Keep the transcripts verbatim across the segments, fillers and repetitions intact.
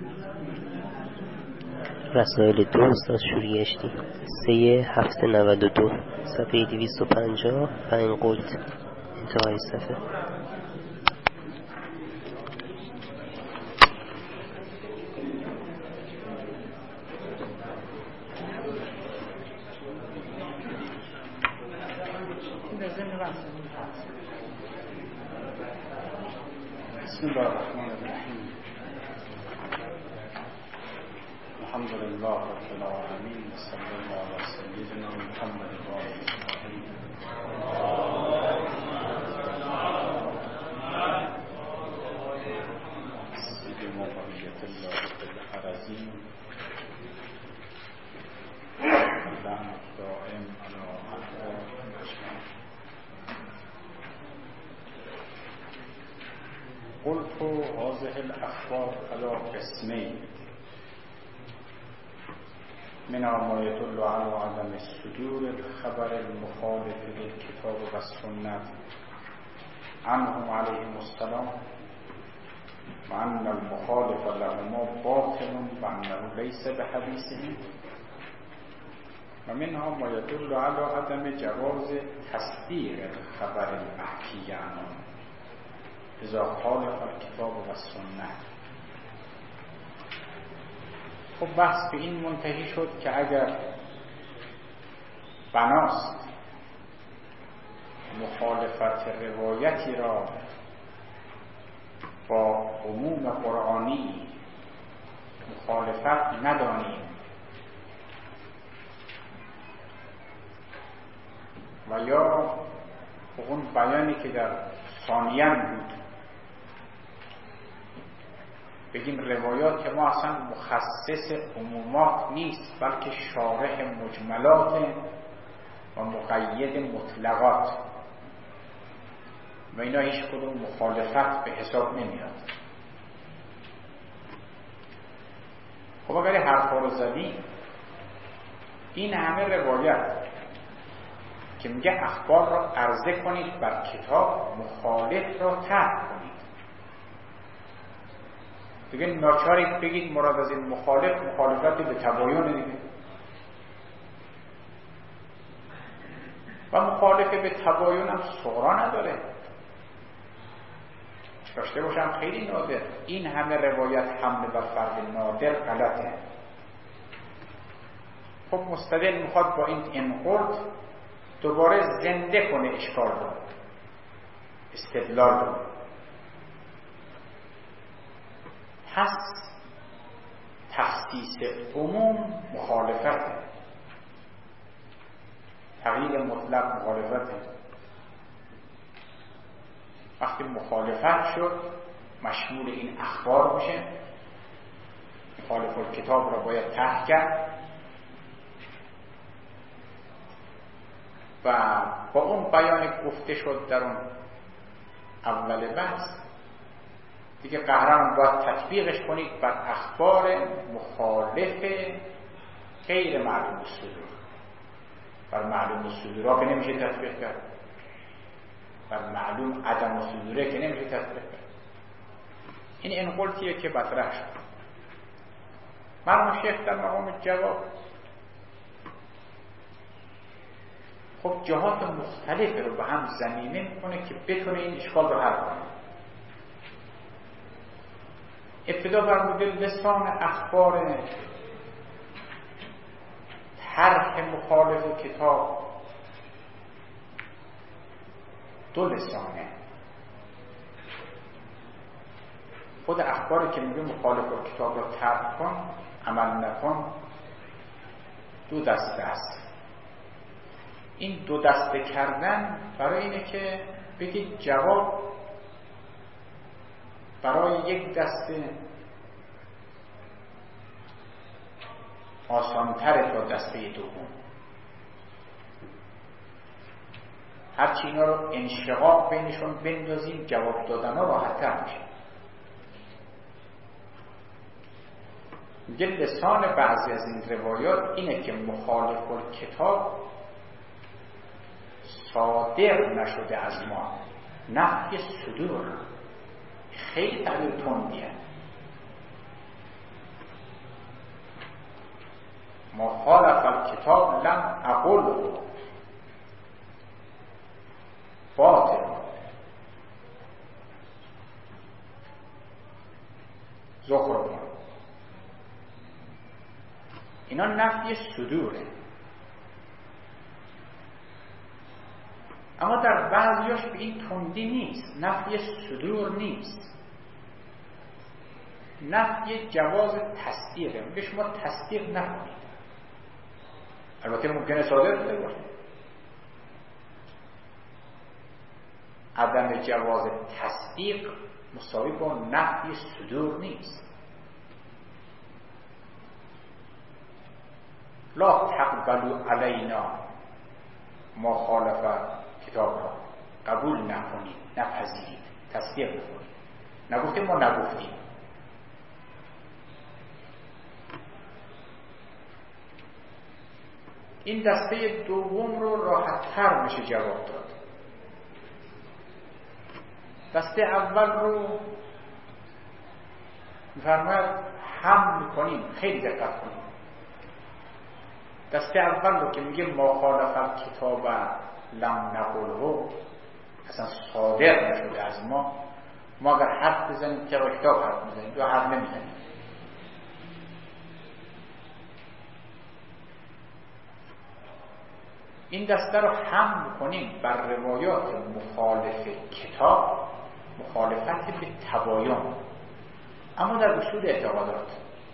رسائل دو استاد شوریشتی سه هفته نود و دو صفحه دویست و پنجاه و این قلت انتهای صفحه. بسم الله الرحمن الرحیم. الحمد لله رب العالمین و صلی الله علی سیدنا محمد و آله الطاهرین. سید موفقیت الله بالعرضین لعنت دائم علی اعداء اجمعین. قلت هذه الاخبار على قسمين منها ما يدل على عدم صدور الخبر المخالف للكتاب والسنة عنهم عليهم السلام وأن المخالف لهما باطل وأنه ليس بحديثهم، ومنها ما يدل على عدم جواز تصديق الخبر المحكي عنهم اذا خالف الكتاب والسنة. خب بحث به این منتهی شد که اگر بناست مخالفت روایتی را با عموم قرآنی مخالفت ندانیم و یا اون بیانی که در ثانیاً بود بگیم روایات که ما اصلا مخصص عمومات نیست بلکه شارح مجملات و مقید مطلقات و اینا هیچ کدوم مخالفت به حساب نمیاد. خب اگر حرفا رو زدی این همه روایت که میگه اخبار را عرضه کنید بر کتاب مخالف را ترک کنید، دیگه ناچارید بگید مراد از این مخالف مخالفت به تباین دیگه و مخالف به تباین هم صغرا نداره، داشته باشم خیلی نادر. این همه روایت حمله بر فرد نادر غلطه. خب مستدل میخواد با این انقلت دوباره زنده کنه اشکال رو، استدلال رو. پس تخصیص عموم مخالفته، تغییر مطلق مخالفته. وقتی مخالفت شد مشمول این اخبار میشه، مخالف الکتاب را باید ترک کرد و با اون بیان گفته شد در اون اول بحث دیگه قهرمان باید تطبیقش کنید بر اخبار مخالف غیر معلوم الصدور. بر معلوم الصدورها که نمیشه تطبیق کرد، بر معلوم عدم الصدوره که نمیشه تطبیق کرد. این انقلتیه که مطرح شد. مرحوم شیخ در مقام جواب خب جهات مختلف رو به هم ضمیمه میکنه که بتونه این اشکال رو حل کنه. ابتدا فرموده لسان اخبار طرح مخالف کتاب دو لسانه. خود اخباری که میگه مخالف کتاب را ترک کن عمل نکن دو دسته است. این دو دسته کردن برای اینه که بگید جواب برای یک دسته آسانتره تا دسته دوم. هرچی اینا رو انشقاق بینشون بندازیم جواب دادن ها راحت‌تر میشه. میگه لسان بعضی از این روایات اینه که مخالف الکتاب صادر نشده از ما، نفی صدور. خیلی تعبیر تندیه. ما خالف الکتاب لم اقل باطل. زخرف اینا نفی صدوره، اما در بعضیاش به این تندی نیست. نفی صدور نیست، نفی جواز تصدیقه. به شما تصدیق نکنید، البته ممکنه صادر بوده باشه. عدم جواز تصدیق مساوی با نفی صدور نیست. لا تقبلوا علینا ما خالف کتاب را، قبول نکنید، نپذیرید، تصدیق نکنید. نگفتیم ما نگفتیم. این دسته دوم رو راحت تر میشه جواب داد. دسته اول رو میفرماید هم میکنیم، خیلی دقت کنیم. دسته اول رو که میگه ما خالف کتاب لم نقله، اصلا صادر نشده از ما. ما اگر حرف بزنیم که کتاب حرف میزنیم یا حرف نمیزنیم. این دسته رو هم میکنیم بر روایات مخالف کتاب، مخالفت به تباین، اما در اصول اعتقادات.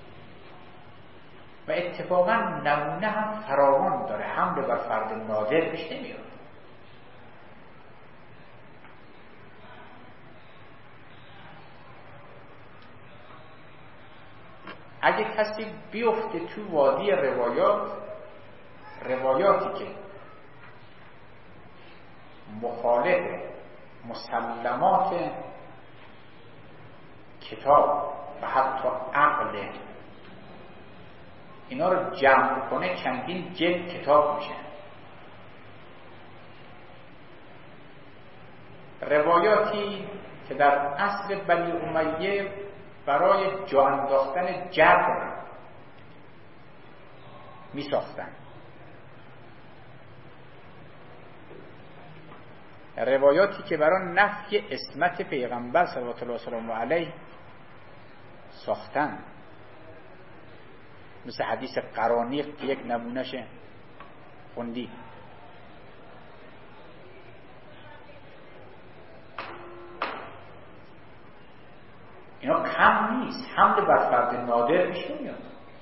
و اتفاقا نمونه هم فراوان داره، حمله بر فرد نادر پیش نمیاد. اگه کسی بیفته تو وادی روایات، روایاتی که مخالف مسلمات کتاب و حتی عقل، اینا رو جمع کنه چندین جلد کتاب میشه. روایاتی که در اصل بنی امیه برای جا انداختن جبر می ساختن، روایاتی که برای نفی عصمت پیغمبر صلوات الله وسلامه علیه ساختن، مثل حدیث قرانیق که یک نمونهشه خوندی. اینا کم نیست، حمله بر فرد نادر پیش نمیاد.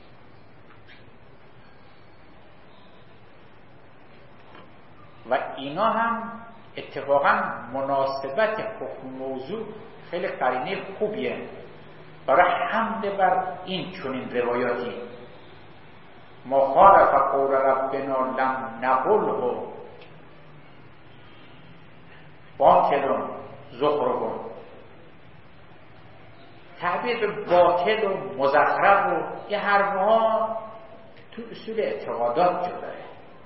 و اینا هم اتفاقا مناسبت حکم موضوع خیلی قرینه خوبیه برای حمله بر این چنین روایاتی. ما خالف قول ربنا لم نقله باطل زخرف. تعبیر به باطل و مزخرف و یه حرفها تو اصول اعتقادات جا داره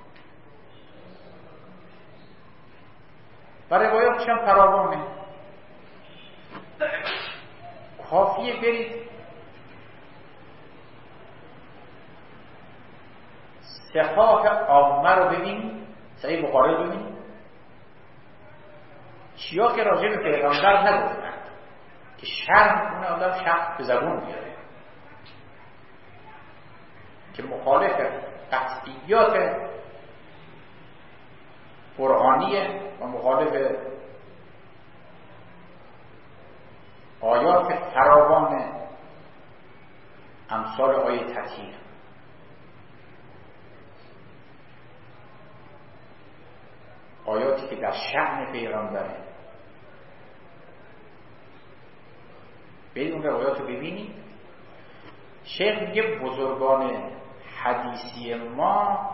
و روایاتش هم فراوانه. کافیه برید صحاح عامه رو ببینید، صحیح بخاری رو ببینید، چیا که راجع به پیغمبر نگفتن که شرم کنه آدم شخص به زبون بیاره، که مخالف قطعیات قرآنیه و مخالف آیات فراوان امثال آیه تطهیر. آیاتی که در شأن پیغمبره. برید اون روایات رو ببینید. شیخ میگه بزرگان حدیثی ما،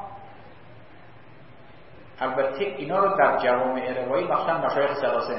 البته اینا رو در جوامع روایی مخصوصا مشایخ ثلاثه،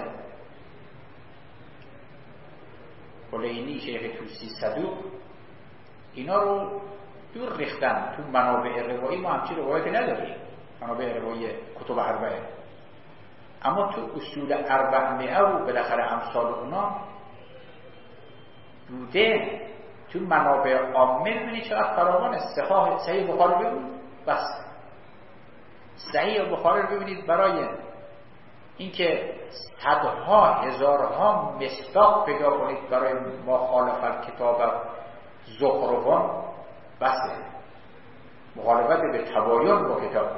کلینی، شیخ توسی، صدوق، اینا رو دور ریختن. تو منابع روایی ما همچین روایتی نداریم، منابع روایی کتب اربعه، اما تو اصول اربعمائه و بالاخره امثال اونا بوده تو منابع عامه ببینید چقدر فراوان. صحاح صحیح بخاری ببینید، بس صحیح بخاری رو ببینید برای اینکه صدها هزارها مصداق پیدا کنید برای مخالفت کتاب زخرفان، بسه مخالفت به تباین با کتاب.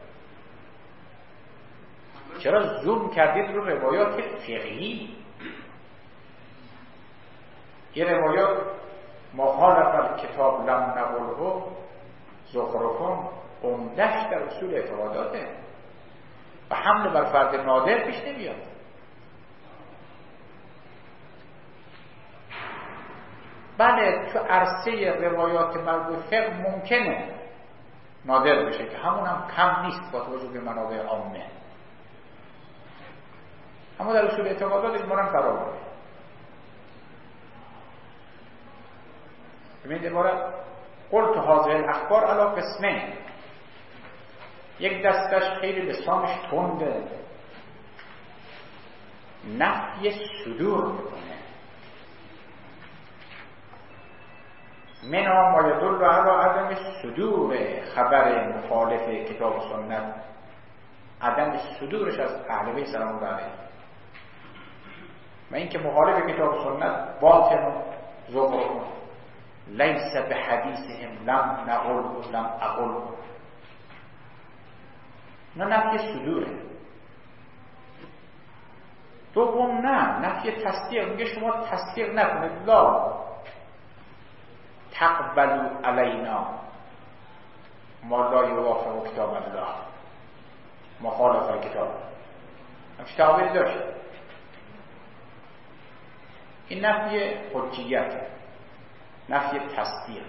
چرا زوم کردید رو روایات فقهی؟ یه روایات مخالفت کتاب لم نقله زخرفان عمده‌اش در اصول اعتقاداته و حمله بر فرد نادر پیش نمیاد. بله تو عرصه روایات مربوط فقه ممکنه نادر بشه که همون هم کم نیست با توجه به منابع عامه، اما در اصول اعتقادات اجمالاً فراوانه. ببینید عبارت قلت هذه الاخبار علی قسمین، یک دستش خیلی لسانش تنده، نفی صدور میکنه، منها ما یدل علی عدم صدور خبر مخالف کتاب و سنت، عدم صدورش از اهل بیت سلام الله علیهم، و اینکه مخالف کتاب و سنت باطن و زخرف لیس به حدیثهم لم نقل و لم اقل، نه نفی صدوره. دوم نه نفی تصدیق، میگه شما تصدیق نکنید، لا تقبلوا علینا ما لا یوافق کتاب الله، مخالف کتاب. همچه تعبیری داشت. این نفی حجیت، نفی تصدیق.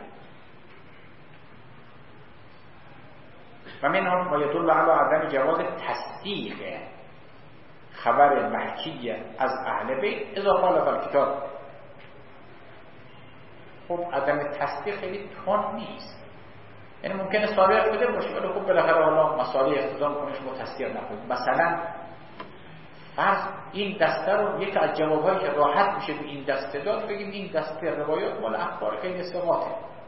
و من هم ما یدل علی عدم جواز تصدیق خبر محکی از اهل بیت اذا خالف الکتاب. خب عدم تصدیق خیلی تند نیست، یعنی ممکنه صادق بوده باشه ولی خب بالاخره حالا مسائل اختزام کنه شما تصدیق نکنید. مثلا فرض این دسته رو یک از جوابهایی که راحت میشه به این دسته داد بگیم این دسته روایات مال اخبار خیلی ثقاته،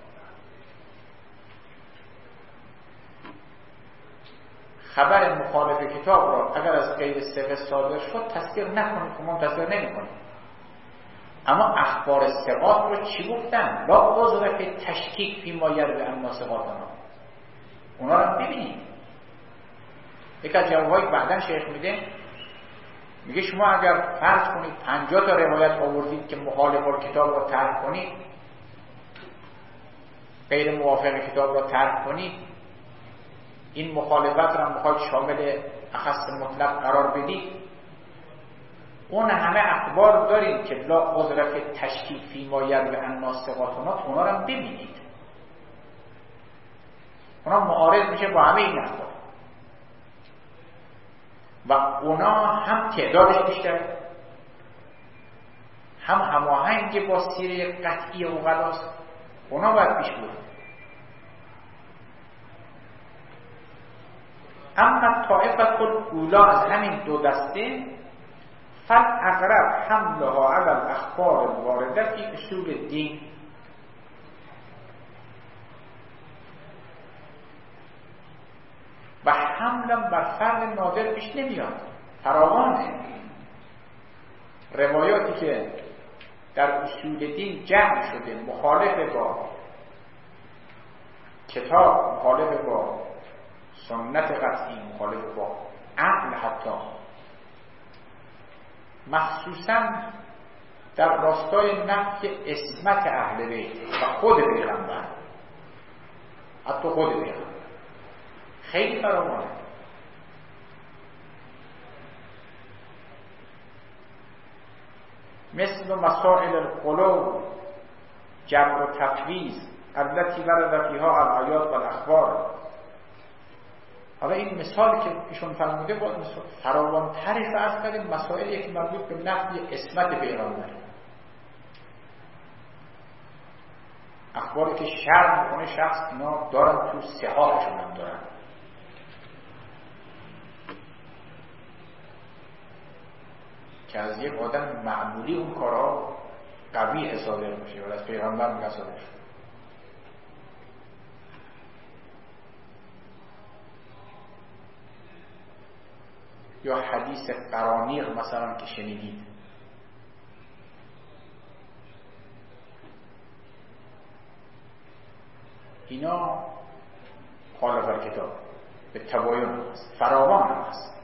خبر مخالف کتاب را اگر از غیر ثقه صادر شد تصدیق نکنید، ما تصدیق نمی‌کنیم. اما اخبار ثقات رو چی گفتن؟ لا عذر فی تشکیک فی ما یروی عن ثقاتنا، اونا رو ببینید. یک از جوابایی بعداً شیخ میده، میگه شما اگر فرض کنید پنجاه تا روایت آوردید که مخالف کتاب را طرح کنید، غیر موافق کتاب را طرح کنید، این مخالفت را میخواید شامل اخص مطلق قرار بدید، اون همه اخبار داریم که لا عذر فی تشکیک فی ما یروی عن ثقاتنا، اونا رو هم ببینید، اونا معارض میشه با همه این اخبار و اونا هم تعدادش بیشتر، هم هماهنگ با سیره قطعی عقلاست، اونا باید پیش بود. اما طائفه الاولی از همین دو دسته فالاقرب حملها علی الاخبار الوارده فی اصول الدین، و حملم بر فرد نادر پیش نمیاد، فراوانه. روایاتی که در اصول دین جمع شده مخالف با کتاب، مخالف با سنت قطعی، مخالف با عقل، حتی مخصوصا در راستای نفی عصمت اهل بیت و خود پیغمبر، حتی خود پیغمبر خیلی فراوانه. مثل مسائل القلوب، جبر و تفویض التي ورد فيها الآیات و الاخبار. حالا این مثالی که ایشون فرموده باید مثال فراوان ترش رو عرض کردیم، مسائلی که مربوط به نفی عصمت پیغمبر، اخباری که شرع میکنه شخص اینا دارن تو صحاحشون هم دارن. که از یک آدم معمولی اون کارها قوی صادر میشه ولی از پیغمبر میگه صادر شد. یا حدیث قرانیق مثلا که شنیدید، اینا خالف الکتاب به تباین هست، فراوان هست.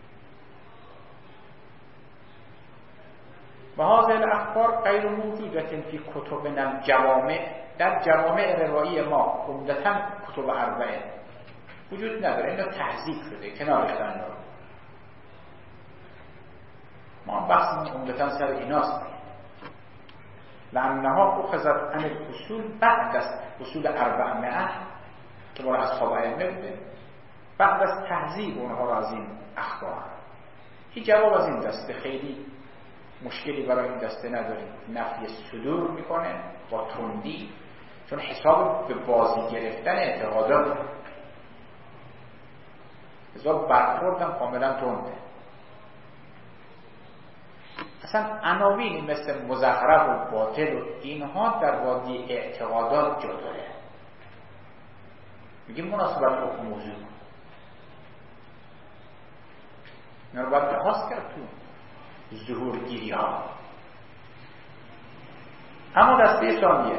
و هذه الاخبار غیر موجودة فی کتبنا الجوامع، در جوامع روایی ما عمدتاً کتب اربعه وجود نداره، اینا تحذیف شده کنار ریختن. ما بحثمون عمدتاً سر ایناست، لانها اخذت عن الاصول بعد از اصول اربعمائه که مال اصحاب ائمه بوده، بعد از تهذیب اونها را از این اخبار. هیچ جواب از این دسته خیلی مشکلی برای این دسته نداریم. نفی صدور میکنه با تندی، چون حساب به بازی گرفتن اعتقادات حساب برخوردم کاملا تنده. اصلا عناوینی مثل مزخرف و باطل و اینها در وادی اعتقادات جا داره. میگیم مناسبت با موضوع اینا رو باید لحاظ کرد تو ظهورگیری ها. اما دسته ثانیه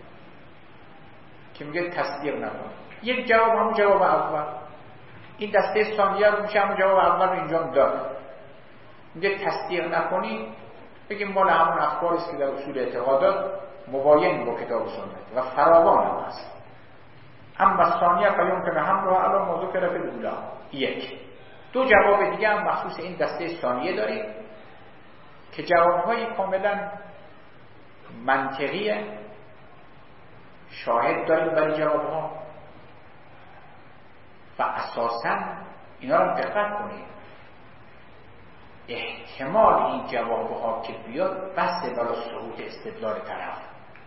که میگه تصدیق نکن، یک جواب همون جواب اول. این دسته ثانیه رو میشه همون جواب اول رو اینجا داد، میگه تصدیق نکنی، بگیم مال همون اخباری است که در اصول اعتقادات مباین با کتاب و سنت و فراوان هم هست. اما ثانیه قیام که هم رو علا موضوع که رفت اولا. یک دو جواب دیگه هم مخصوص این دسته ثانیه داریم که جوابهای کاملا منطقیه، شاهد داریم برای جوابها و اساساً اینا رو دقت کنید، احتمال این جوابها که بیاد بسته برای سقوط استدلال طرف.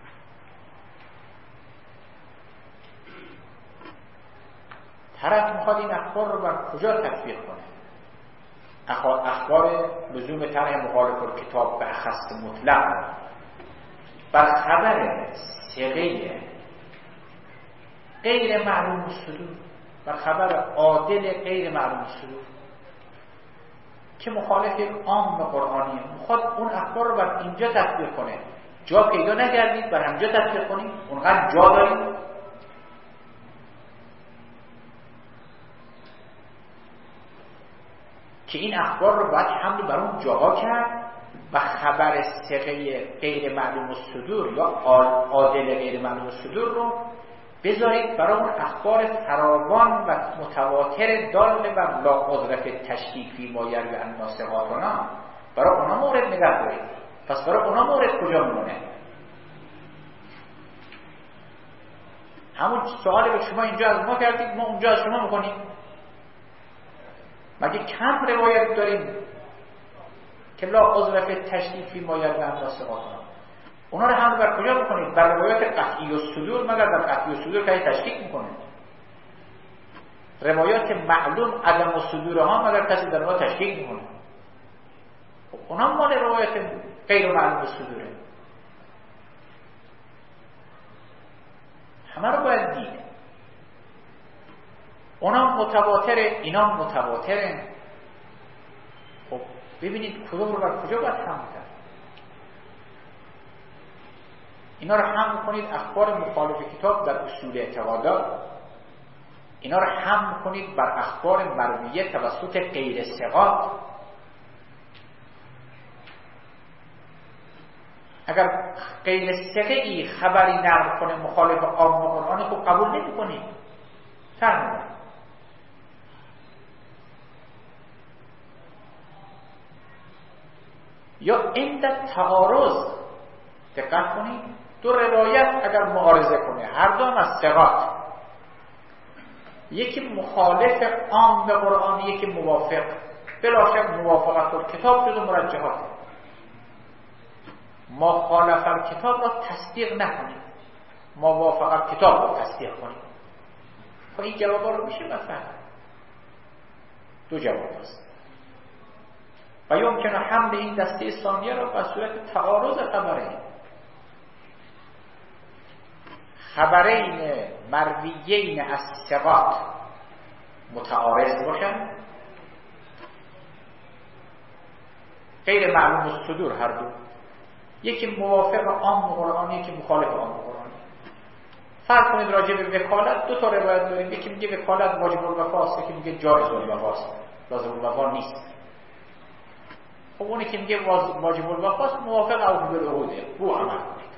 طرف میخواد این اخبار رو بر کجا تطبیق کنه؟ اخبار لزوم طرح مخالف الکتاب به اخص مطلق بر خبر ثقه غیر معلوم الصدور، بر خبر عادل غیر معلوم الصدور که مخالف عام قرآنیه، میخواد اون اخبار رو بر اینجا تطبیق کنه. جا پیدا نکردید بر همجا تطبیق کنید، اونقدر جا دارید که این اخبار رو باید حمل بر اون جاها کرد و خبر ثقه غیر معلوم الصدور یا عادل غیر معلوم الصدور رو بذارید برای اون اخبار فراوان و متواتر دال بر لا قدرت تشکیک فی ما یروی عن ناسخاتنا، برای اونا مورد نگه دارید. پس برای اونا مورد کجا میمونه؟ همون سوالی که شما اینجا از ما کردید ما اونجا از شما میکنیم. مگه کم روایت داریم که لا قدرت تشکیک فی ما یروی عن ناسخاتنا؟ اونا رو هم بر کجا بکنید؟ بر روایات قطعی الصدور، مگر در قطعی الصدور که تشکیک میکنه. روایات معلوم عدم الصدور ها مگر کسی در اونها تشکیک میکنه. اونا مال روایات غیر معلوم الصدوره. همه رو باید دید. اونا متواتره، اینا متواتره. خب ببینید کدوم رو بر کجا باید هم کرد. اینا رو هم کنید اخبار مخالف کتاب در اصول اعتقادات، اینا رو هم کنید بر اخبار مرویه توسط غیر ثقات. اگر غیر ثقه‌ای خبری نقل کنه مخالف عام قرآن خب قبول نمی‌کنید. فرمودن یا عند تعارض، دقت کنید، دو روایت اگر معارضه کنه هر دو هم از ثقات، یکی مخالف عام به قرآن یکی موافق، بلا شک موافقت الکتاب جزو مرجحات. ما خالف الکتاب را تصدیق نکنید، ما موافقت کتاب را تصدیق کنید. خب این جوابا رو میشه مثلا دو جواب هست و یمکنه حمل این دسته ثانیه را به صورت تعارض خبره خبرین مرویین از ثقات متعارض باشن، غیر معلوم الصدور هر دو، یکی موافق عام قرآنی یکی مخالف عام قرآنی. فرض کنید راجع به وکالت دو تا روایت داریم، یکی میگه وکالت واجب الوفاست، یکی میگه جایز الوفاست، لازم الوفا نیست. خب اونی که میگه واجب الوفاست موافق اوجب العقوده، رو عمل کنید.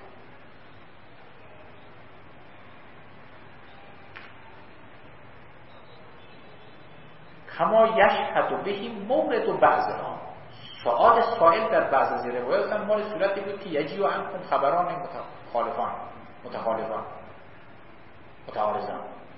کما یشهد بهی مورد و بعضها، سؤال سائل در بعض از روایات هم مال صورتی بود که یجی و عنکم خبران متخالفان متخالفان متعارضان.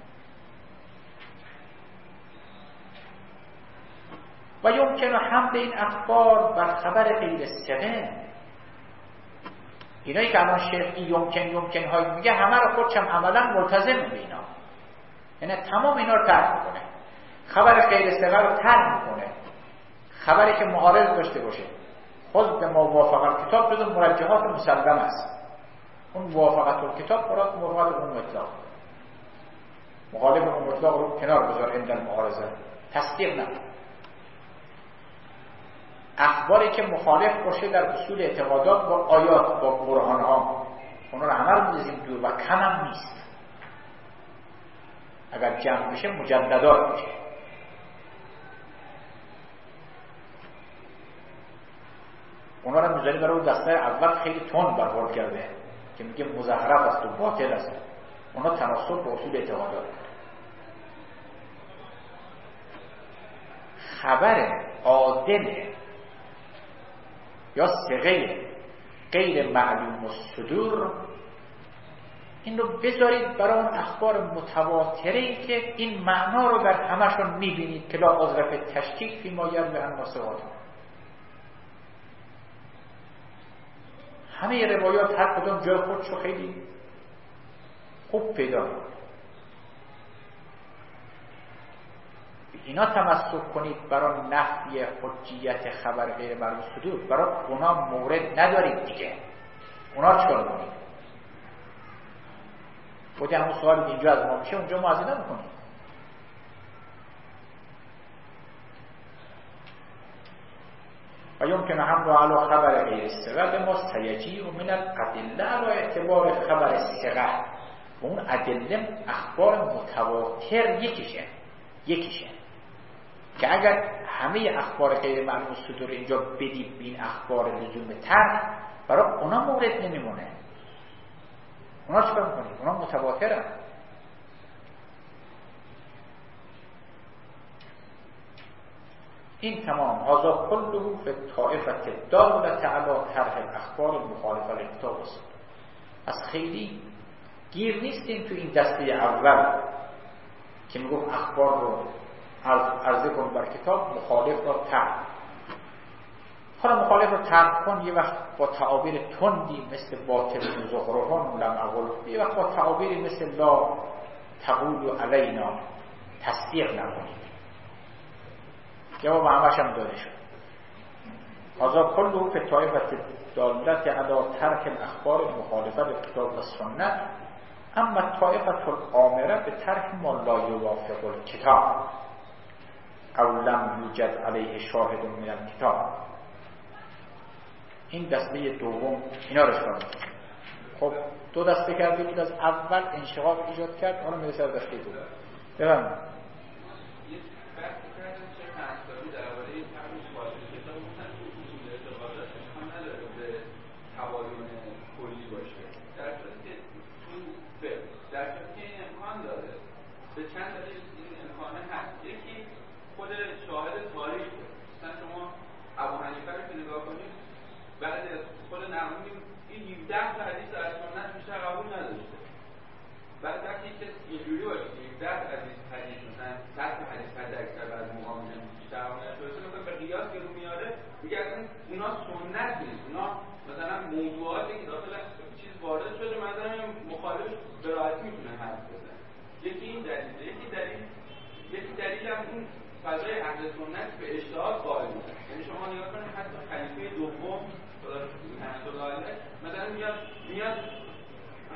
و یمکن حمل این اخبار بر خبر غیر ثقه. اینایی که الان شیخ یمکن یمکن های میگه همه رو خودش هم عملا ملتزم به اینا، یعنی تمام اینا رو ترک میکنه. خبر غیر ثقه رو ترک میکنه، خبری که معارض داشته باشه خود به موافقت کتاب جز مرجحات مسلم است. اون موافقت کتاب مراد موافقت اون مطلق، مخالف اون مطلق رو کنار بذار عند المعارضه، تصدیق نه. اخباری که مخالف باشه در اصول اعتقادات با آیات با برهان ها، اونا رو همه رو می‌ذاریم دور و کم هم نیست. اگر جمع بشه مجددات میشه. اونا رو می‌ذاریم برای اون دسته اول خیلی تند برخورد کرده که میگه مزخرف است و باطل است. اونا تناسب با اصول اعتقادات. خبر عادل یا ثقه غیر معلوم الصدور، این رو بذارید برای اون اخبار متواتری که این معنا رو در همشون میبینید که لا عذر تشکیک فی ما یروی عن واسطات. همه روایات هر کدوم جای خودشو خیلی خوب پیدا کنید. اینا تمسک کنید برای نفی حجیت خبر غیر معلوم الصدور، برای اونا مورد ندارید دیگه. اونا چیکار کنید؟ خودی همون سوالی اینجا از ما میشه اونجا معاضی نمیکنید. و یمکن حمل علی خبر غیر ثقه مستیجی و من الادله علی اعتبار خبر ثقه. و اون ادله اخبار متواتر یکیشه یکیشه که اگر همه اخبار غیر معلوم الصدور اینجا بدید به این اخبار لزوم تر، برای اونا مورد نمیمونه. اونا چیکار میکنید؟ اونا متواترن. این تمام هذا كله في الطائفه الدالة على طرح الاخبار المخالفه للكتاب است. از خیلی گیر نیستیم تو این دسته اول که میگفت اخبار رو عرضه کن بر کتاب، مخالف رو ترک. حالا مخالف رو ترک کن یه وقت با تعابیر تندی مثل باطل و زخرفان لم اقل، یه وقت با تعابیری مثل لا تقول علینا تصدیق نکنید. جواب همش هم داده شد. هذا كله في الطائفة الدالة على ترك الأخبار المخالفة للكتاب والسنة. اما الطائفة الآمرة بترك ما لا يوافق الكتاب او لم یوجد علیه شاهد من الکتاب. این دسته دوم اینا رو شما خب دو دسته کردی بود، از اول انشقاق ایجاد کرد، حالا میرسه از دسته دوم. بفرمایید.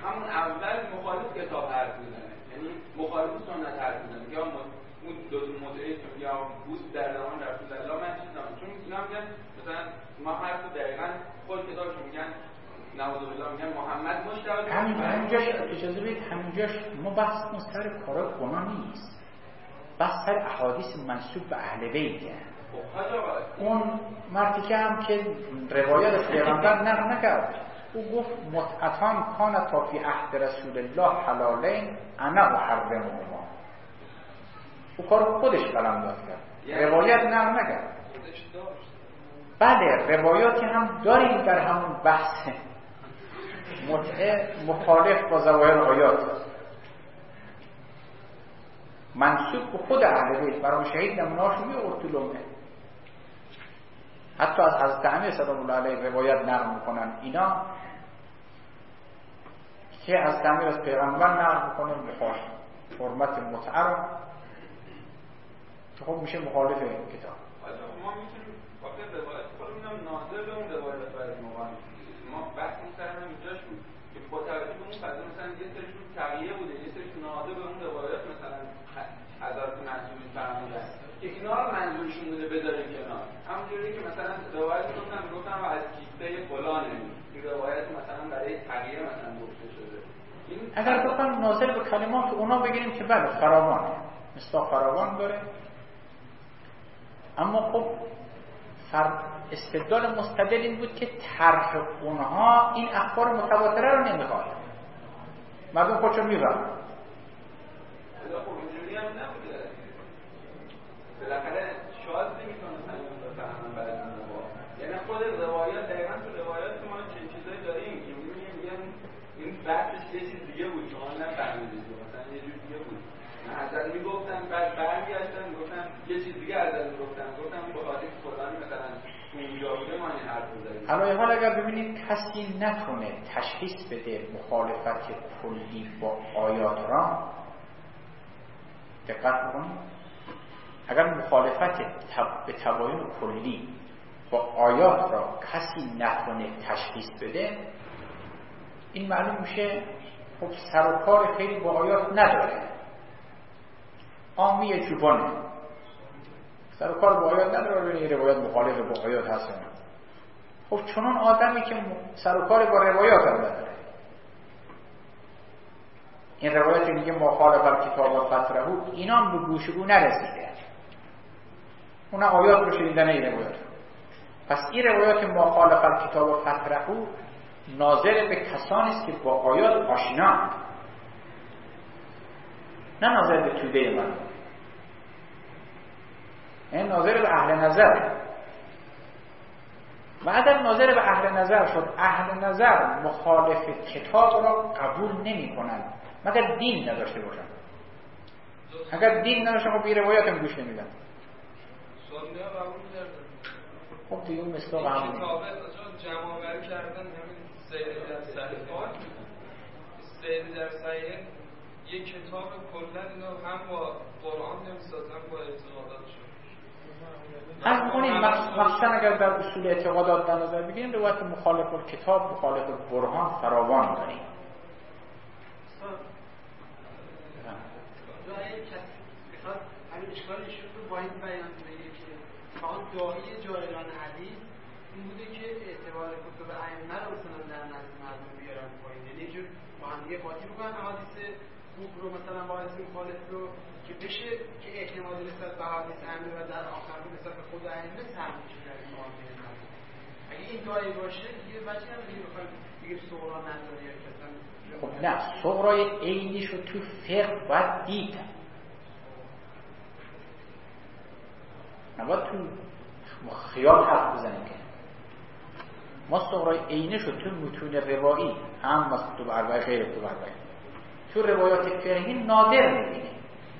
همون اول مخالف کتاب حرف میزنه، یعنی مخالف سنت حرف میزنه، یا اون دو تا مدعیتون یا بوست در زمان رسول الله من چیزام، چون اینا میگن مثلا ما حرف دقیقاً خود کتابشون میگن نعوذ بالله میگن محمد مشتاق. همین همینجاش اجازه بدید، همینجاش ما بحث ما سر کارا گناه نیست، بحث سر احادیث منسوب به اهل بیته. اون مردی که هم که روایت از پیغمبر نقل نکرد، او گفت متعتان کان تا فی عهد رسول الله حلالین انا احرمهما. او کار خودش قلم داد کرد، روایت نقل نکرد. بله روایاتی هم داریم در همون بحث متعه مخالف با ظواهر آیات منسوب به خود اهل بیت. برام شهید نمونه‌هاشون می‌آورد تو لومه، حتی از حضرت امیر سلام الله علیه روایت نقل میکنن اینا که از امیر از پیغمبر نقل میکنه میخواست حرمت متعه رو که خب میشه مخالف این کتاب. ما میتونیم واقعا روایت خودمون هم ناظر به اون روایت برای موقع ما بحث سر هم اینجاش بود که با توجه به اون قضیه مثلا یه سریشون تغییه بوده، یه سریشون ناظر به اون روایت مثلا حضرت منصوری فرمودن که اینا رو منظورشون بوده بذاریم کنار. همونجوری که مثلا روایت گفتم گفتم از کیسه فلانه، این روایت مثلا برای تغییر مثلا گفته شده. اگر بخوایم ناظر به کلمات اونا بگیریم که بله فراوانه، مثلا فراوان داره، اما خب استدلال مستدل این بود که طرح اونها این اخبار متواتره رو نمیخواد، مردم خودشون میبرن. خب اینجوری هم نبوده، بالاخره شاید نمیتونه فهمن برای این موضوع. یعنی خود روایات دقیقا تو روایات که ما چه چیزایی داریم که میگن این بحثش یه چیز دیگه بود شما نفهمیدید، مثلا یه جور دیگه بود. حضرت میگفتن بعد برمیگشتن میگفتن یه چیز دیگه حضرت میگفتن گفتن به خاطر فلانی مثلا اونجا بوده ما این حرف بزنیم. حالا حال اگر ببینید کسی نتونه تشخیص بده مخالفت کلی با آیات را، دقت بکنید، اگر مخالفت به تباین کلی با آیات را کسی نتونه تشخیص بده، این معلوم میشه خب سر و کار خیلی با آیات نداره، عامی جوبانه، سر و کار با آیات نداره، این روایت مخالف با آیات هست. خب چنان آدمی که سر و کار با روایات هم نداره، این روایت میگه مخالف الکتاب و فترهو، اینا هم به گوشگو نرسیده، اونا آیات رو شنیدن این روایت. پس این روایت مخالف الکتاب و فترهو ناظر به کسانی است که با آیات آشنا، نه ناظر به توده من، این ناظر به اهل نظر. و اگر ناظر به اهل نظر شد، اهل نظر مخالف کتاب را قبول نمی کنند مگر دین نداشته باشن. اگر دین نداشته خب این روایت هم گوش نمیدن. سنی ها قبول کردن. خب دیگه اون مثلا قبول کتاب جمع آوری کردن همین سید در صحیح سید در صحیح یک کتاب کلا اینا هم با قرآن نمیسازن با اعتقاداتشون. از کنیم مخصوصا اگر در اصول اعتقادات در نظر بگیریم روایت مخالف کتاب مخالف برهان فراوان داریم. همین اشکالش رو با این بیان بگه که فقط داعی جاهلان حدیث این بوده که اعتبار کتب ائمه رو مثلا در نزد مردم بیارن پایین، یعنی یه جور با هم دیگه قاطی بکنن احادیث خوب رو مثلا با حدیث مخالف رو که بشه که اعتماد نسبت به حدیث ائمه و در آخر نسبت به خود ائمه سهم میشه در این معامله. اگه این داعی باشه دیگه بچه هم دیگه بخوایم دیگه صغرا نداره یا کسان. خب نه، صغرای عینیش رو تو فقه باید دید، نباید تو خیال حرف بزنیم که ما صغرای عینه شد تو متون روایی هم از کتب اربعه غیر کتب اربعه تو روایات فقهی نادر میبینیم،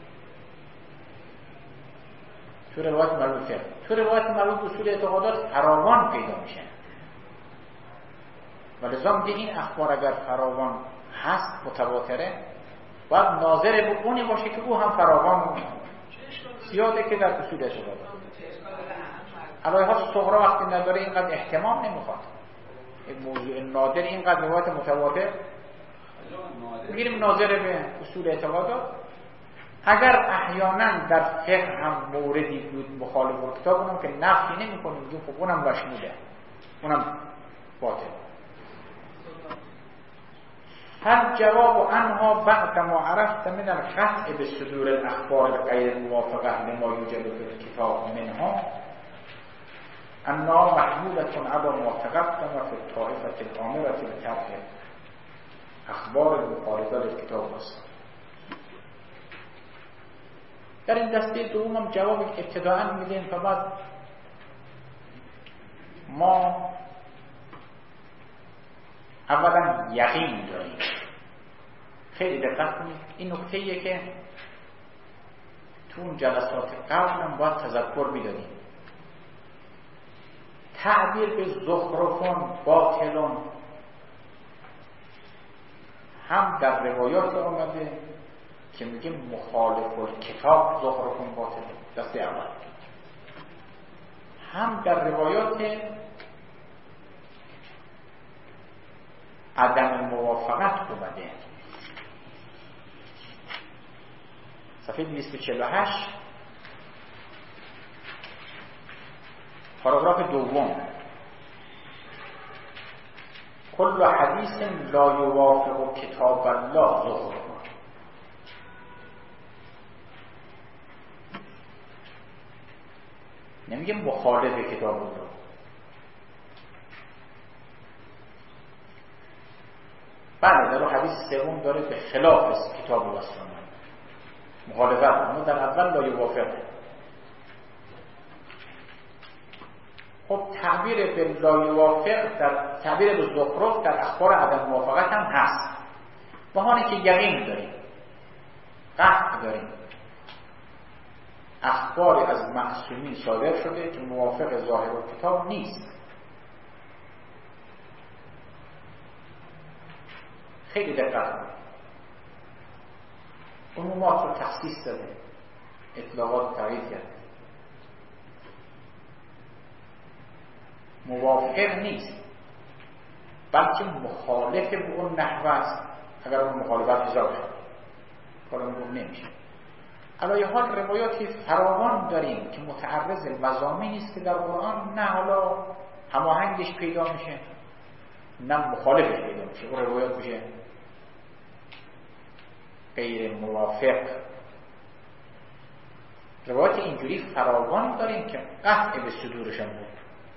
تو روایات مربوط فقه تو روایات مربوط اصول اعتقادات فراوان پیدا میشه. و لذا میگه این اخبار اگر فراوان هست متواتره باید ناظر به اونی باشه که او هم فراوان زیاده که در اصول اعتقادات. علایها صغرا وقتی نداره اینقدر احتمام نمیخواد، این موضوع نادر اینقدر روایت متواتر میگیریم ناظر به اصول اعتقادات. اگر احیانا در فقه هم موردی بود مخالف کتاب، اونم که نفی نمی کنیم، میگیم خب اونم مشموله، اونم باطل. هل جواب عنها بعد ما عرفت من القطع به صدور الاخبار غیر موافقه لما یوجد فی الکتاب منها انها محمولة على ما تقدم فی الطائفة الآمرة بترک اخبار المخالفه للکتاب است. در این دسته دوم جواب ابتداءً میدیم و بعد ما اولا یقین داریم. خیلی دقت کنید، این نکته ایه که تو اون جلسات قبل هم باید تذکر میدادیم. تعبیر به زخرفون باطلون هم در روایات آمده که میگه مخالف الکتاب زخرفون باطل، دسته اول. هم در روایات عدم موافقت اومده. صفحه دویست و چهل و هشت پاراگراف دوم، کل حدیث لا یوافق کتاب الله زخرفون. نمیگه مخالف کتاب الله، بله در حدیث سوم داره به خلاف کتاب الله سنت مخالفت، اما در اول لا یوافق. خب تعبیر به لا یوافق در تعبیر به زخرف در اخبار عدم موافقت هم هست، بهانه که یقین داریم، قطع داریم، اخباری از معصومین صادر شده که موافق ظاهر کتاب نیست. خیلی دقت کنید، عمومات رو تخصیص داده، اطلاقات تغییر کرده. موافق نیست بلکه مخالف به اون نحوه است. اگر اون مخالفت اجرا شد کارمون نمیشه. علی حال روایاتی فراوان داریم که متعرض مضامینی است که در قرآن نه حالا هماهنگش پیدا میشه نه مخالفش پیدا میشه. اون روایات میشه غیر موافق. روایات اینجوری فراوان داریم که قطع به صدورشان بود.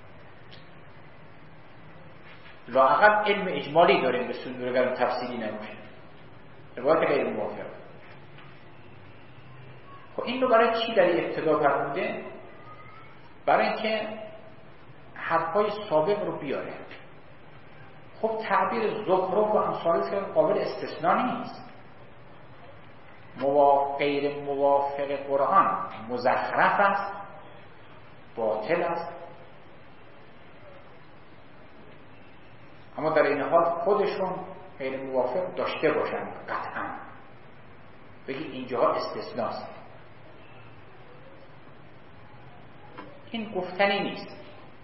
لااقل علم اجمالی داریم به صدور، اگر تفصیلی نباشه. روایات غیر موافق. خب این رو برای چی در ابتدا فرموده؟ برای اینکه حرفای سابق رو بیاره. خب تعبیر زخرف و امثالش که قابل استثناء نیست. موا... غیر موافق قرآن مزخرف است، باطل است، اما در این حال خودشون غیر موافق داشته باشن قطعا. بگی اینجاها استثناست، این گفتنی نیست.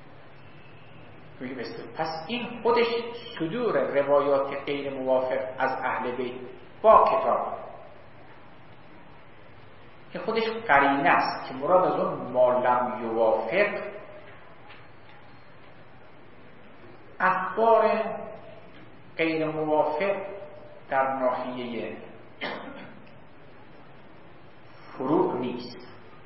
پس این خودش صدور روایات غیر موافق از اهل بیت با کتاب، این خودش قرینه است که مراد از اون ما لم یوافق اخبار غیر موافق در ناحیه فروع نیست.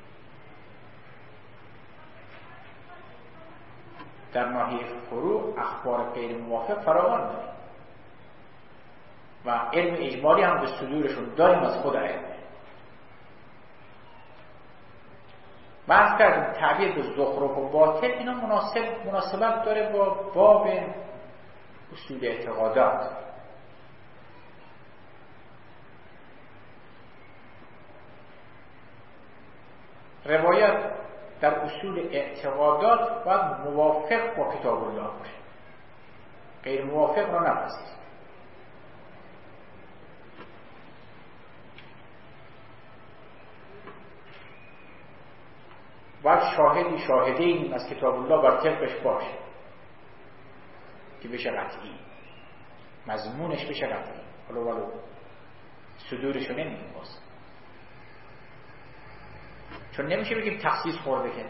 در ناحیه فروع اخبار غیر موافق فراوان داریم و علم اجمالی هم به صدورشون داریم از خود علم. بحث کردیم تعبیر به زخرف و باطل اینا مناسب مناسبت داره با باب اصول اعتقادات. روایت در اصول اعتقادات باید موافق با کتاب الله باشه، غیر موافق را نپذیرید. باید شاهدی شاهدین از کتاب الله بر طبقش باشه که بشه قطعی، مضمونش بشه قطعی. ولو ولو صدورشو نمیگیم باز، چون نمیشه بگیم تخصیص خورده که.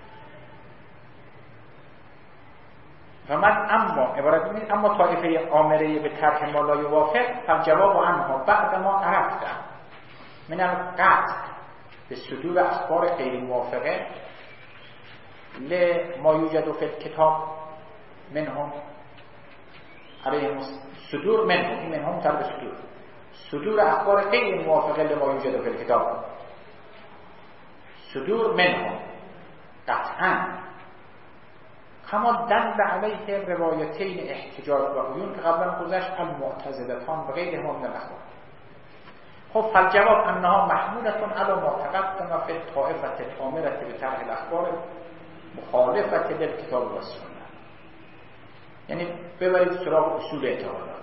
و من اما عبارت می‌بینید اما طایفه آمره به ترک ما لا یوافق فالجواب عنها بعد ما عرفتم من القطع به صدور اخبار غیر موافقه لما یوجد فی الکتاب منهم علیهم صدور منهم، این منهم تر به صدور صدور اخبار غیر موافقه لما یوجد فی الکتاب، صدور منهم قطعا کما دل علیه روایتین احتجاج و عیون که قبلا گذشت المعتزلتان و غیرهم من الاخبار. خب فالجواب انها محمولتون علی ما تقدم فی الطائفه الامره بطرح الاخبار مخالفه للکتاب و السنه. یعنی ببرید سراغ اصول اعتقادات.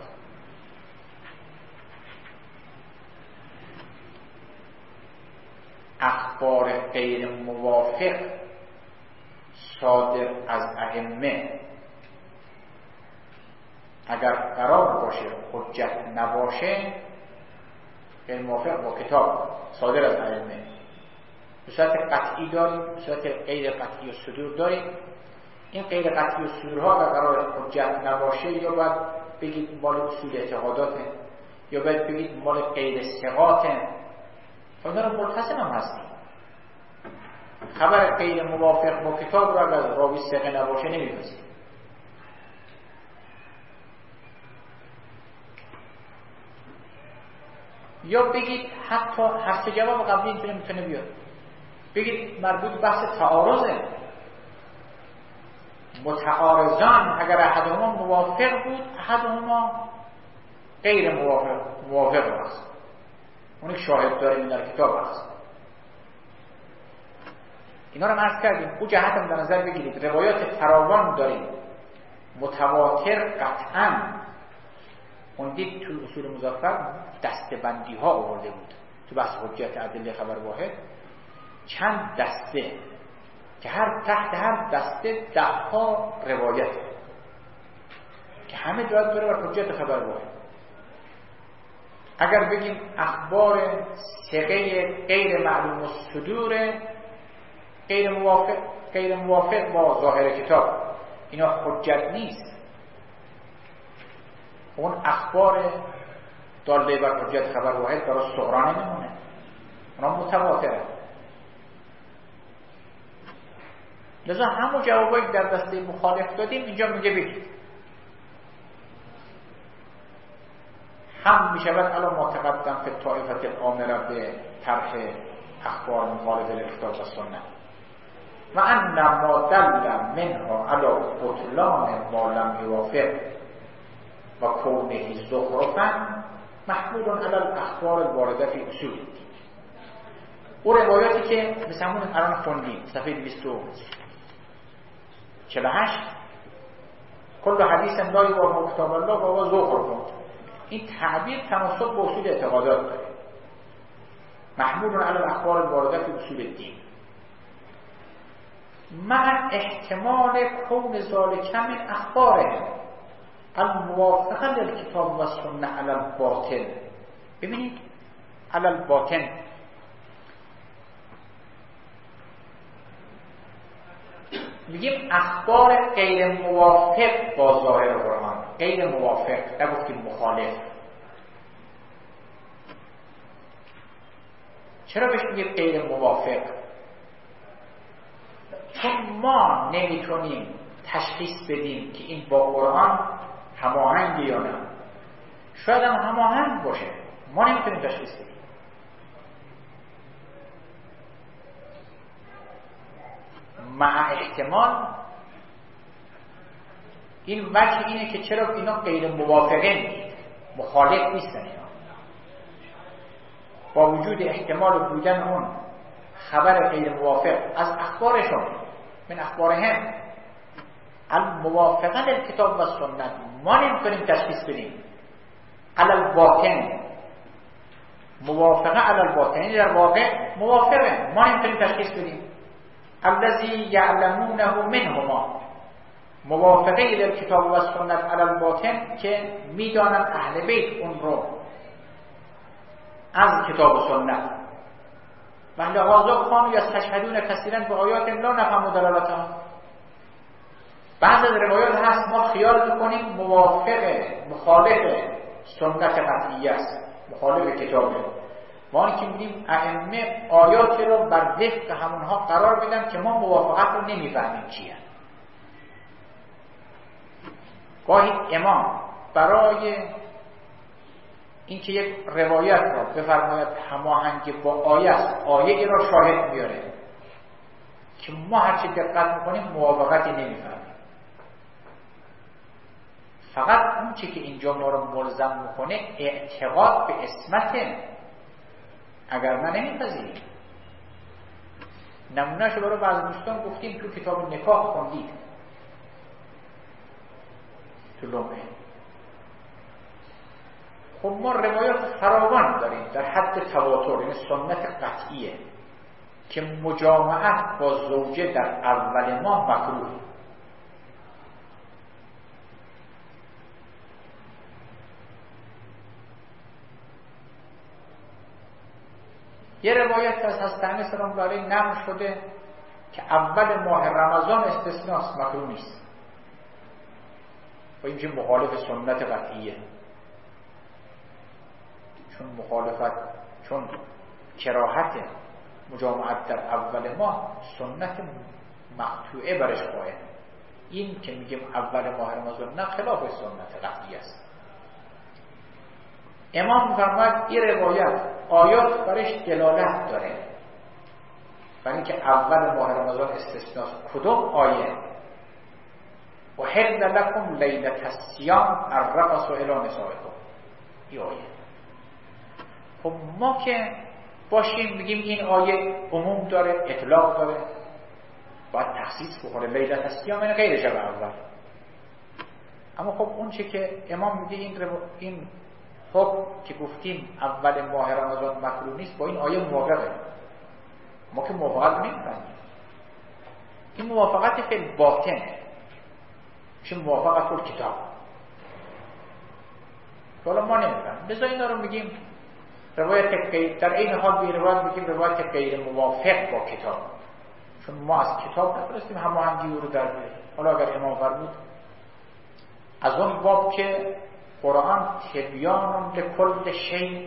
اخبار غیر موافق صادر از ائمه اگر قرار باشه حجت نباشه، غیر موافق با کتاب صادر از ائمه به صورت قطعی داریم، به صورت غیر قطعی و صدور داریم. این غیر قطعی و صدورها اگر قرار حجت نباشه یا باید بگید مال اصول اعتقاداته یا باید بگید مال غیر ثقاته، اینا رو ملتزم هم هستیم. خبر غیر موافق با کتاب رو اگر راوی ثقه نباشه نمی‌پذیریم. یا بگید حتی حرف جواب قبلی اینطوری میتونه بیاد، بگید مربوط بحث تعارضه، متعارضان اگر احدهما موافق بود احدهما غیر موافق موافق است، اون یک شاهد داریم در کتاب است. اینا رو عرض کردیم. او جهت هم در نظر بگیرید روایات فراوان داریم متواتر قطعا. اون دید تو اصول مظفر دستبندی ها آورده بود تو بحث حجت ادله خبر واحد، چند دسته که هر تحت هر دسته ده ها روایت که همه جهت داره بر حجت خبر واحد. اگر بگیم اخبار ثقه غیر معلوم الصدور غیر موافق غیر موافق با ظاهر کتاب، اینا حجت نیست. اون اخبار داله بر حجت خبر واحد برای صغرا نمیمونه، اونا متواتره. لذا همون جوابایی در دسته مخالف دادیم اینجا میگه بگید هم میشود الان ما تقدم فی الطائفه الامره به طرح اخبار مخالف للکتاب و سنت و ان ما دل منها علی بطلان ما لم یوافق و کونه زخرفا محمول علی الاخبار الوارده فی اصول الدین. او روایاتی که مثل همون الان خوندیم صفحه دویست و چهل و هشت کل حدیث لا یوافق کتاب الله و هو زخرف، این تعبیر تناسب با اصول اعتقادات داره. محمول علی الاخبار الوارده فی اصول الدین مع احتمال کون ذالک من اخباره الموافقه للکتاب و سنت علی الباطن. ببینید علی الباطن میگیم اخبار غیر موافق با ظاهر قرآن، غیر موافق، نگفتیم مخالف. چرا بهش میگه غیر موافق؟ چون ما نمیتونیم تشخیص بدیم که این با قرآن هماهنگه یا نه. شاید هم هماهنگ باشه، ما نمیتونیم تشخیص بدیم. مع احتمال این وجه اینه که چرا اینا غیر موافقه نیست، مخالف نیستن اینا، با وجود احتمال بودن اون خبر غیر موافق از اخبارشون من اخبارهم الموافقه للکتاب و سنت، ما نمیتونیم تشخیص بدیم علی الباطن موافقه علی الباطن، در واقع موافقه، ما نمیتونیم تشخیص بدیم. الذی یعلمونه منهما موافقه للکتاب و سنت علی الباطن که میدانن اهل بیت اون رو از کتاب و سنت و لهذا کانوا یستشهدون کثیرا به آیات لا نفهموا دلالتها. بعض از روایات هست ما خیال میکنیم موافق مخالف سنت قطعی است، مخالف کتابه، ما که می‌بینیم ائمه آیاتی رو بر وفق همونها قرار میدن که ما موافقت رو نمیفهمیم چیه. گاهی امام برای اینکه یک روایت را بفرماید هماهنگ با آیه است، آیه ای را شاهد میاره که ما هرچی دقت میکنیم موافقتی نمیفهمیم. فقط اون چی که اینجا ما رو ملزم میکنه اعتقاد به اسمته، اگر ما نمیپذیریم. نمونهشو برای بعض دوستان گفتیم تو کتاب نکاح خوندید، تو لومه. خب ما روایات فراوان داریم در حد تواتر، یعنی سنت قطعیه که مجامعت با زوجه در اول ماه مکروه. یه روایت از حضرت انس رضی الله عنه نقل شده که اول ماه رمضان استثناست، مکروه نیست. و این مخالف سنت قطعیه، چون مخالفت چون کراهت مجامعت در اول ماه سنت مقطوعه برش قائم. این که میگیم اول ماه رمضان نه، خلاف سنت قطعی است. امام می‌فرماید این روایت آیات برش دلالت داره برای اینکه اول ماه رمضان استثناست. کدوم آیه؟ احل لکم لیلة الصیام الرفث الی نسائکم. این آیه. خب ما که باشیم میگیم این آیه عموم داره، اطلاق داره، باید تخصیص بکنه. لیلة الصیام این غیر شب اول. اما خب اون چه که امام میگه این رو این خب که گفتیم اول ماه رمضان مکروه نیست، با این آیه موافقه. ما که موافقت نمی‌کنیم. این موافقت فی الباطن چه موافقت فی الکتاب. حالا ما نمی‌فهمیم. لذا اینا رو میگیم روایت غیر، در این حال به روایت میگیم روایت غیر موافق با کتاب، چون ما از کتاب نتونستیم هماهنگی رو در بیاریم. حالا اگر امام فرمود از اون باب که قرآن تبیان لکل شیء،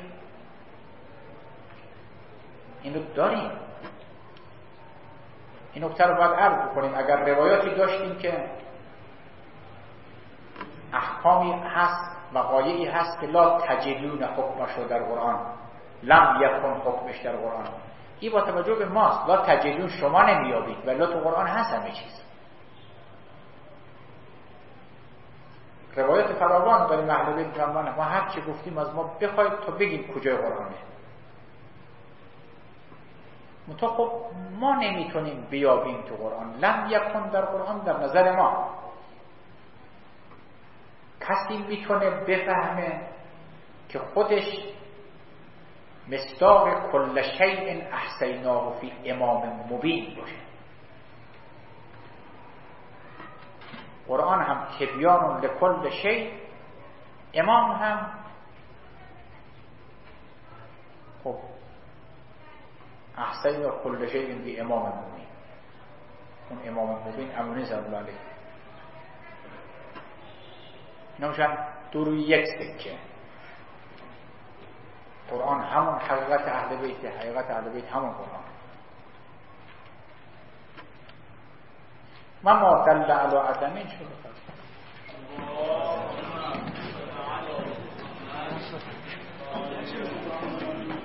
اینو داریم. این نکته رو باید عرض بکنیم. اگر روایاتی داشتیم که احکامی هست، وقایعی هست که لا تجدون حکمش در قرآن، لم یکن حکمش در قرآن، این با توجه به ماست. لا تجدون شما نمیابید، ولی تو قرآن هست همه چیز. روایت فراوان داریم اهل بیت فرمان ما هر چی گفتیم از ما بخواید تا بگیم کجای قرآنه. منتها خب ما نمیتونیم بیابیم تو قرآن. لم یکن در قرآن در نظر ما کسی میتونه بفهمه که خودش مصداق کل شیء احصیناه فی امام مبین باشه. قرآن هم تبیان لکل شیء، امام هم خب احسین کل شیء بی امام مبین. اون امام مبین امونی زبون علیه نوشن دو روی یک سکه. قرآن همون حقیقت اهل بیت، حقیقت اهل بیت همون قرآن. ما ما دل علی عدمین شده